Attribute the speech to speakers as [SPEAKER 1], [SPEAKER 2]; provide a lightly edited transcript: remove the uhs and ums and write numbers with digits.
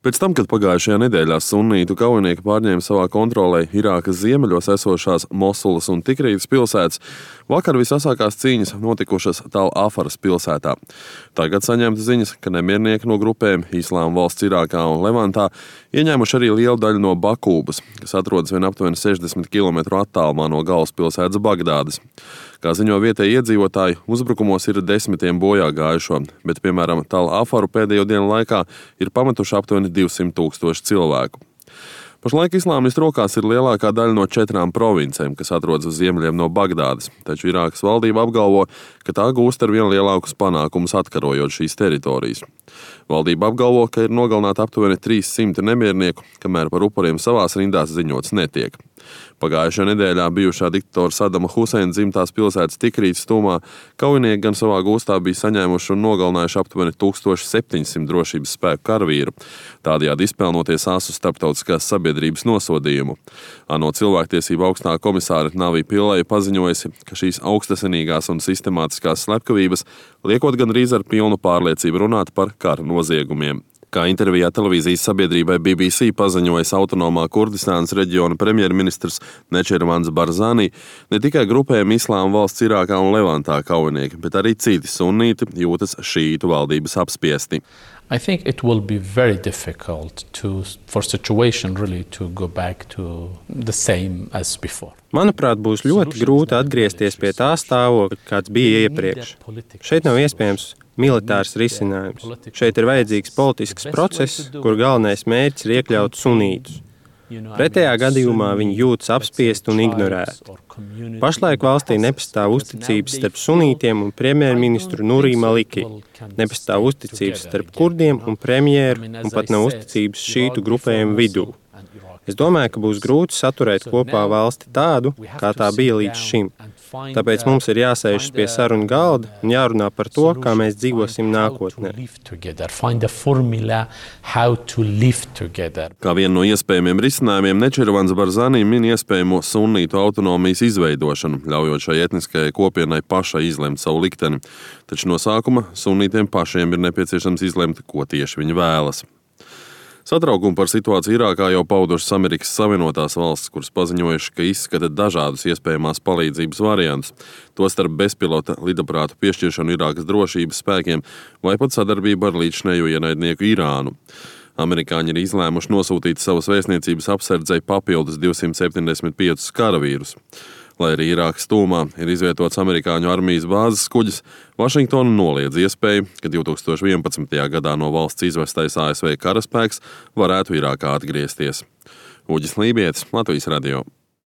[SPEAKER 1] Pēc tam, kad pagājušajā nedēļā sunnītu kaujinieki pārņēma savā kontrolē Irākas ziemeļos esošās Mosulas un Tikrītas pilsētas, vakar visasākās cīņas notikušas Tal-Afaras pilsētā. Tagad saņemta ziņas, ka nemiernieki no grupēm Islāma valsts Irākā un Levantā ieņēmuši arī lielu daļu no Bakūbas, kas atrodas vien aptuveni 60 km attālumā no galvaspilsētas Bagdādas. Kā ziņo vietēji iedzīvotāji, uzbrukumos ir 10 bojā gājušo, bet, piemēram, Tal-Afaru pēdējo dienu laikā ir pametuši aptuveni 200 000 cilvēku. Pašlaik islāmistu rokās ir lielākā daļa no 4 provincēm, kas atrodas uz ziemeļiem no Bagdādas, taču Irākas valdība apgalvo, ka tā gūst ar vien lielākus panākumus atkarojot šīs teritorijas. Valdība apgalvo, ka ir nogalināti aptuveni 300 nemiernieku, kamēr par upuriem savās rindās ziņots netiek. Pagājušajā nedēļā bijušā diktatora Sadama Huseina dzimtās pilsētas Tikrītas tūmā kaujinieki gan savā gūstā bija saņēmuši un nogalinājuši aptuveni 1700 drošības spēku karavīru, tādējādi izpelnoties asu starptautiskās sabiedrības nosodījumu. ANO cilvēktiesību augstā komisāre Navi Pillay paziņojusi, ka šīs augstasinīgās un sistemātiskās slepkavības liekot gandrīz ar pilnu pārliecību runāt par kara noziegumiem. Kā intervijā televīzijas sabiedrībai BBC paziņojas autonomā Kurdistānas reģiona premjerministrs Nečirvans Barzani, ne tikai grupējumi Islāma valsts Irākā un Levantā kaujinieki, bet arī citi sunnīti jūtas šītu valdības apspiesti.
[SPEAKER 2] I think it will be very difficult for situation really to go back to the same as before.
[SPEAKER 3] Manuprāt, būs ļoti grūti atgriezties pie tā stāvokļa, kāds bija iepriekš. Šeit nav iespējams militārs risinājums. Šeit ir vajadzīgs politisks process, kur galvenais mērķis ir iekļaut sunītus. Pretējā gadījumā viņi jūtas apspiesti un ignorēti. Pašlaik valstī nepastāv uzticības starp sunītiem un premjerministru Nurī Maliki. Nepastāv uzticības starp kurdiem un premjeru un pat nav uzticības šītu grupējumu vidū. Es domāju, ka būs grūti saturēt kopā valsti tādu, kā tā bija līdz šim. Tāpēc mums ir jāsēžas pie sarunu galda un jārunā par to, kā mēs dzīvosim nākotnē.
[SPEAKER 1] Kā vienu no iespējamiem risinājumiem Nečirvans Barzani min iespējamo sunnītu autonomijas izveidošanu, ļaujot šai etniskajai kopienai pašai izlemt savu likteni. Taču no sākuma sunnītiem pašiem ir nepieciešams izlemt, ko tieši viņi vēlas. Satraukumu par situāciju Irākā jau paudušas Amerikas Savienotās valstis, kuras paziņojuši, ka izskata dažādus iespējamās palīdzības variantus, tostarp bezpilota lidaprātu piešķiršanu Irākas drošības spēkiem vai pat sadarbību ar līdzšinējo ienaidnieku Irānu. Amerikāņi ir izlēmuši nosūtīt savas vēstniecības apsardzei papildus 275 karavīrus. Lai arī Irākas tūmā ir izvietots amerikāņu armijas bāzes kuģis, Vašingtona noliedz iespēju, ka 2011. gadā no valsts izvestais ASV karaspēks varētu Irākā atgriezties. Uģis Lībietis, Latvijas radio.